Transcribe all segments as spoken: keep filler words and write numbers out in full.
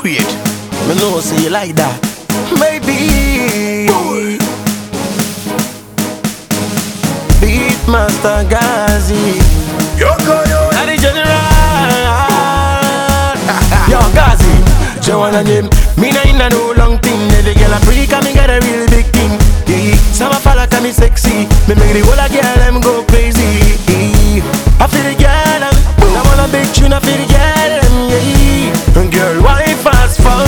Wait, me know say you like that. Maybe Beatmaster Gazi, Yoko yo, and the general. Yo Gazi, Joanna name. Me nah inna no long thing. The girl a freak and me got a real big thing. Yeah. Some a fella call me sexy. Me make the whole a girl them go crazy. Yeah. I feel the girl them. I want a big tune. I feel the girl them. Yeah. Girl, why fast for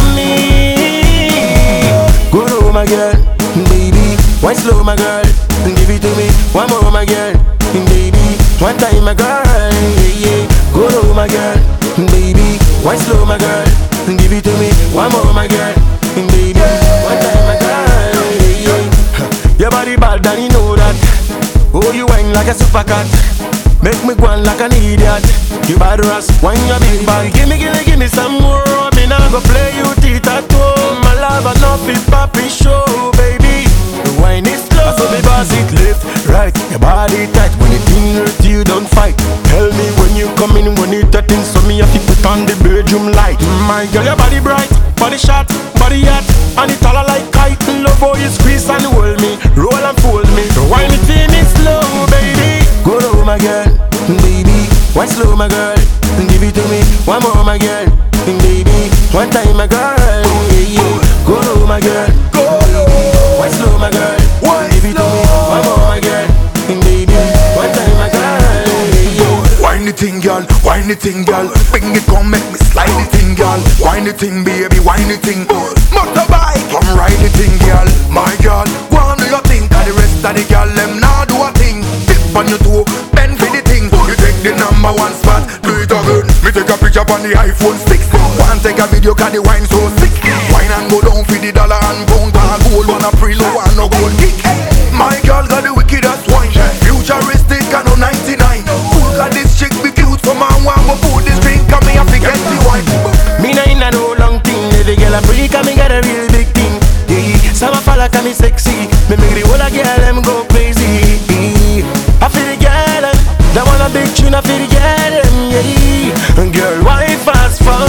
me? Go low, my girl, baby. Why slow, my girl? Give it to me. One more, my girl, baby. One time, my girl. Yeah, yeah. Go low, my girl, baby. Why slow, my girl? Give it to me. One more, my girl, baby. One time, my girl. Yeah, yeah. Your body bad, and you know that. Oh, you whine like a super cat. Make me go on like an idiot. You bad ass, wine your big bag. Gimme, gimme, gimme some more. Me nah go play you teeth at home. My love and no fit poppy show, baby. The wine is slow, so me boss it left, right. Your body tight. When it thing hurt you, don't fight. Tell me when you come in, when it a thing. So me have to put on the bedroom light. My girl, your body bright, body shot, body hot, and it all like kite. Love how you squeeze and hold me, roll and fold me. The wine it in is slow, baby. Go low, my girl, baby. Why slow, my girl? Give it to me. One more, my girl, baby. One time, my girl. Yeah, yeah. Go low, my girl. Go low. Why slow, my girl? Give it to me. One more, my girl, baby. One time, my girl. Yeah, yeah. wine the thing, girl, wine the thing, girl. Bring it, come make me slide the thing, girl. Wine the thing, baby, wine the thing. Motorbike, come ride the thing, girl. My girl, go on do your thing. And the rest of the girl, them now do a thing. Tip on your toe, bend for the thing. You take the number one spot, do it again. Me take a picture on the iPhone six. One take a video, cause the wine so sick. Wine and go down for the dollar and pound. One a gold, one a pre low, one no gold kick. My girl got the wickedest wine. Futuristic and no ninety-nine. Fool got this chick be cute for my one. But put this drink on me, I forget the wine. Me nah inna no long thing. The girl a freak and me got a real big thing. Yeah. Some a fella call me sexy. Me make the whole a girl them go crazy. Yeah. I feel the girl them. That want a big tune. I feel the girl them. Yeah. Girl, why fast for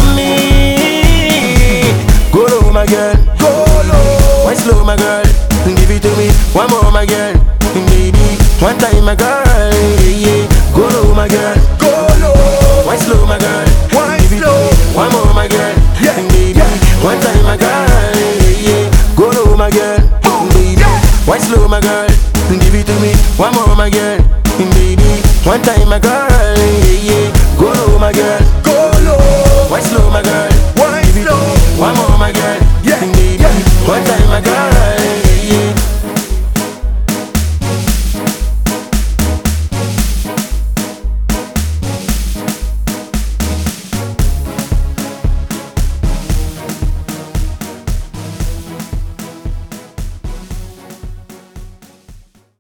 me? Go low, my girl. Go low. Why slow, my girl? Give it to me. One more, my girl, baby. One time, my girl. Yeah, yeah. Go low, my girl. Go low. Why slow, my girl? Why Give it to slow? me. One more, my girl, Yeah, baby. yeah. One time, my girl. Yeah, yeah. Go low, my girl, baby. Why slow, my girl? Give it to me. One more, my girl, baby. One time, my girl. Yeah, yeah. Go low, my girl. Go low. Why slow, my girl? Why Give it to slow? me. One more, my girl, Yeah, baby. yeah. One time, my girl.